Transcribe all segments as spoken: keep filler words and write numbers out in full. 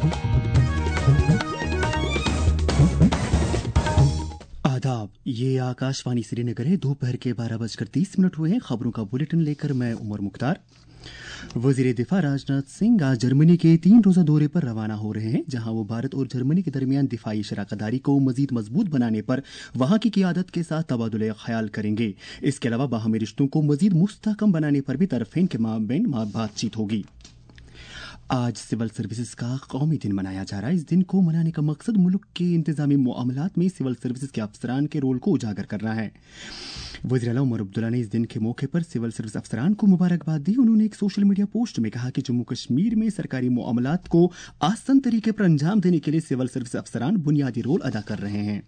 आदाब, ये आकाशवाणी श्रीनगर है। दोपहर के बारह बजकर तीस मिनट हुए हैं। खबरों का बुलेटिन लेकर मैं उमर मुख्तार। वजीर दिफा राजनाथ सिंह आज जर्मनी के तीन रोजा दौरे पर रवाना हो रहे हैं, जहां वो भारत और जर्मनी के दरमियान दिफाई शराकतदारी को मजीद मजबूत बनाने पर वहां की क़ियादत के साथ तबादुले ख्याल करेंगे। इसके अलावा बाहमी रिश्तों को मजीद मुस्तहकम बनाने पर भी तरफेन के माबैन बातचीत होगी। आज सिविल सर्विसेज का कौमी दिन मनाया जा रहा है। इस दिन को मनाने का मकसद मुल्क के इंतजामी मामलात में सिविल सर्विसेज के अफसरान के रोल को उजागर करना है। वज़ीर आला उमर अब्दुल्ला ने इस दिन के मौके पर सिविल सर्विस अफसरान को मुबारकबाद दी। उन्होंने एक सोशल मीडिया पोस्ट में कहा कि जम्मू कश्मीर में सरकारी मामलात को आसान तरीके पर अंजाम देने के लिए सिविल सर्विस अफसरान बुनियादी रोल अदा कर रहे हैं।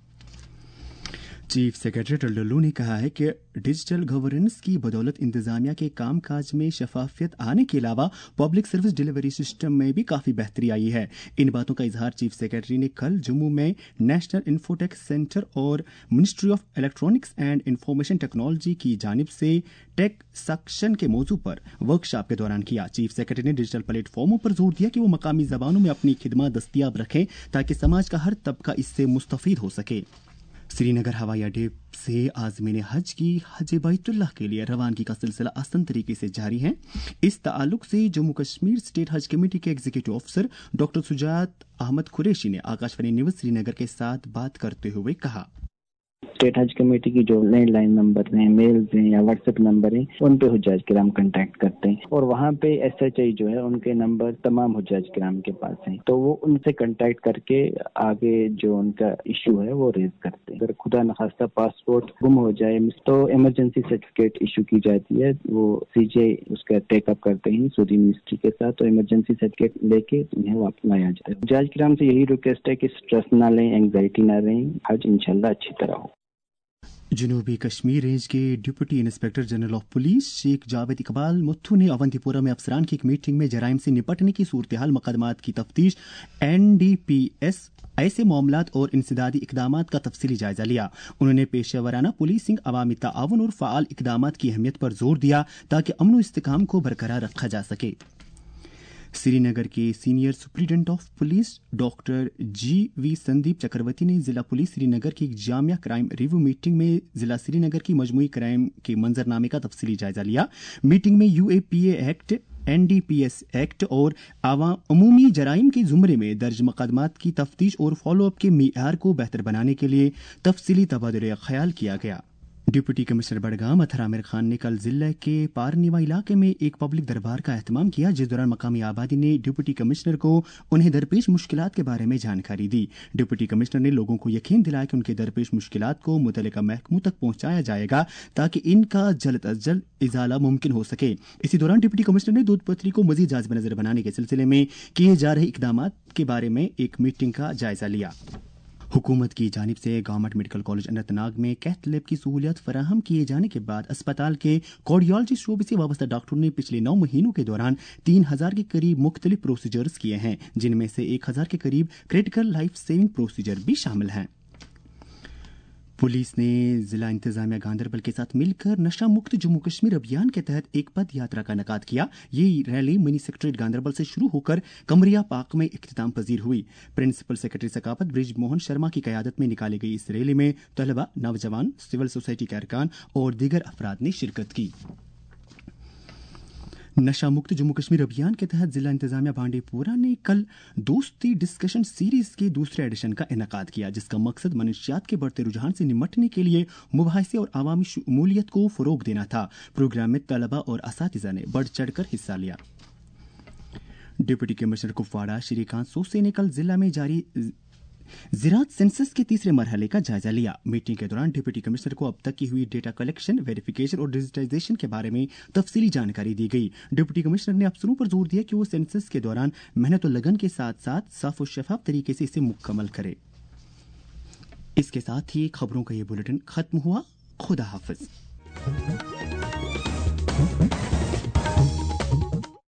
चीफ सेक्रेटरी टल्लू ने कहा है कि डिजिटल गवर्नेंस की बदौलत इंतजामिया के काम काज में शफाफियत आने के अलावा पब्लिक सर्विस डिलीवरी सिस्टम में भी काफ़ी बेहतरी आई है। इन बातों का इजहार चीफ सेक्रेटरी ने कल जम्मू में नेशनल इन्फोटेक सेंटर और ministry of electronics and information technology की जानिब से टेक सेक्शन के मौजू पर वर्कशॉप के दौरान किया। चीफ सेक्रेटरी ने डिजिटल प्लेटफॉर्मों पर जोर दिया कि वो मकामी जबानों में अपनी खिदमत दस्तियाब रखें ताकि समाज का हर तबका इससे मुस्तफीद हो सके। श्रीनगर हवाई अड्डे से आज़मीन हज की हज बैतुल्लाह के लिए रवानगी का सिलसिला आसान तरीके से जारी है। इस ताल्लुक से जम्मू कश्मीर स्टेट हज कमेटी के executive officer doctor Sujat Ahmad Qureshi ने आकाशवाणी न्यूज़ श्रीनगर के साथ बात करते हुए कहा, स्टेट हज कमेटी की जो लैंडलाइन नंबर हैं, मेल्स हैं या व्हाट्सएप नंबर हैं, उन पे हुज्जाज किराम कांटेक्ट करते हैं और वहाँ पे एस एच आई जो है उनके नंबर तमाम हुज्जाज किराम के पास हैं, तो वो उनसे कांटेक्ट करके आगे जो उनका इशू है वो रेज करते हैं। अगर खुदा न खास्ता पासपोर्ट गुम हो जाए तो इमरजेंसी सर्टिफिकेट इशू की जाती है, वो सीजे उसका टेकअप करते हैं सऊदी मिनिस्ट्री के साथ, तो इमरजेंसी सर्टिफिकेट लेके उन्हें वापस लाया जाए। हुज्जाज किराम से यही रिक्वेस्ट है कि स्ट्रेस ना लें, एंग्जाइटी ना रहें, हज इंशाल्लाह अच्छी तरह हो। जनूबी कश्मीर रेंज के deputy inspector general of police Sheikh Javed Iqbal Muthoo ने अवंतीपुरा में अफसरान की एक मीटिंग में जराइम से निपटने की सूरत-ए-हाल, मुकदमात की तफ्तीश, एन डी पी एस ऐसे मामलात और इंसदादी इकदामात का तफसीली जायजा लिया। उन्होंने पेशेवराना पुलिसिंग, अवामी ताआवुन और फ़ाल इकदामात की अहमियत पर जोर दिया ताकि अमन व इस्तेकाम को बरकरार रखा जा सके। श्रीनगर के senior superintendent of police doctor G V Sandeep Chakravarthy ने जिला पुलिस श्रीनगर की एक जामिया क्राइम रिव्यू मीटिंग में जिला श्रीनगर की मजमूई क्राइम के मंजरनामे का तफसीली जायजा लिया। मीटिंग में U A P A act, N D P S act और अमूमी जराइम के जुमरे में दर्ज मुकदमात की तफ्तीश और फॉलोअप के मियार को बेहतर बनाने के लिए तफसीली तबादुले ख्याल किया गया। डिप्टी कमिश्नर बडगाम अथर आमिर खान ने कल जिले के पारनीवा इलाके में एक पब्लिक दरबार का एहतमाम किया, जिस दौरान मकामी आबादी ने डिप्टी कमिश्नर को उन्हें दरपेश मुश्किलात के बारे में जानकारी दी। डिप्टी कमिश्नर ने लोगों को यकीन दिलाया कि उनके दरपेश मुश्किलात को मुतल्लिका महकमों तक पहुंचाया जाएगा ताकि इनका जल्द अज जल्द इजाला मुमकिन हो सके। इसी दौरान डिप्टी कमिश्नर ने दूध पथरी को मजीद जायज़ नजर बनाने के सिलसिले में किए जा रहे इकदाम के बारे में एक मीटिंग का जायजा लिया। हुकूमत की जानिब से गवर्नमेंट मेडिकल कॉलेज अनंतनाग में कैथ लैब की सहूलियत फराहम किए जाने के बाद अस्पताल के कार्डियोलॉजी शोबे से वाबस्ता डॉक्टरों ने पिछले नौ महीनों के दौरान तीन हजार के करीब मुख्तलिफ प्रोसीजर्स किए हैं, जिनमें से एक हजार के करीब क्रिटिकल लाइफ सेविंग प्रोसीजर भी शामिल हैं। पुलिस ने जिला इंतजामिया गांधरबल के साथ मिलकर नशा मुक्त जम्मू कश्मीर अभियान के तहत एक पद यात्रा का इनेकाद किया। ये रैली मिनी सेक्रेटरीट गांधरबल से शुरू होकर कमरिया पार्क में इख्तिताम पजीर हुई। प्रिंसिपल सेक्रेटरी सकाफत ब्रिज मोहन शर्मा की क़यादत में निकाली गई इस रैली में तलबा, नौजवान, सिविल सोसाइटी के अरकान और दीगर अफराद ने शिरकत की। नशा मुक्त जम्मू कश्मीर अभियान के तहत जिला इंतजामिया बांडीपुरा ने कल दोस्ती डिस्कशन सीरीज के दूसरे एडिशन का इनेकाद किया, जिसका मकसद मनशियात के बढ़ते रुझान से निमटने के लिए मुबाहिसे और आवामी शमूलियत को फरोग देना था। प्रोग्राम में तलबा और असातिज़ा ने बढ़ चढ़कर हिस्सा लिया। डिप्टी कमिश्नर कुपवाड़ा श्रीकांत सोसे ने कल जिला में जारी ज़राअत सेंसस के तीसरे मरहले का जायजा लिया। मीटिंग के दौरान डिप्टी कमिश्नर को अब तक की हुई डेटा कलेक्शन, वेरिफिकेशन और डिजिटाइजेशन के बारे में तफसीली जानकारी दी गई। डिप्टी कमिश्नर ने अफसरों पर जोर दिया कि वो सेंसस के दौरान मेहनत और लगन के साथ साथ साफ और शफाफ तरीके से इसे मुकम्मल करें। इसके साथ ही खबरों का ये बुलेटिन खत्म हुआ। खुदा हाफिज।